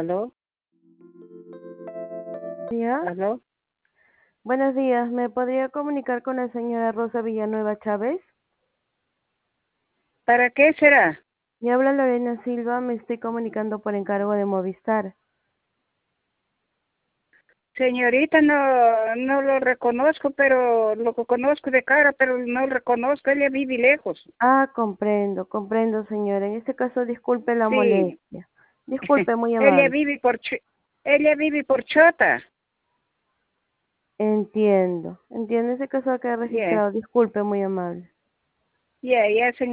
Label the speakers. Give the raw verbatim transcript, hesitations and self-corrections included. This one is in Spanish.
Speaker 1: ¿Aló?
Speaker 2: ¿Ya?
Speaker 1: ¿Aló?
Speaker 2: Buenos días, ¿me podría comunicar con la señora Rosa Villanueva Chávez?
Speaker 1: ¿Para qué será?
Speaker 2: Me habla Lorena Silva, me estoy comunicando por encargo de Movistar.
Speaker 1: Señorita, no, no lo reconozco, pero lo conozco de cara, pero no lo reconozco, ella vive lejos.
Speaker 2: Ah, comprendo, comprendo, señora. En este caso, disculpe la
Speaker 1: Sí.
Speaker 2: molestia. Disculpe, muy
Speaker 1: Ella
Speaker 2: amable.
Speaker 1: vive por Ch- ella vive por Chota.
Speaker 2: Entiendo, entiendo. En este caso ha quedado
Speaker 1: Ya,
Speaker 2: registrado. Disculpe, muy amable.
Speaker 1: ya, ya, señor.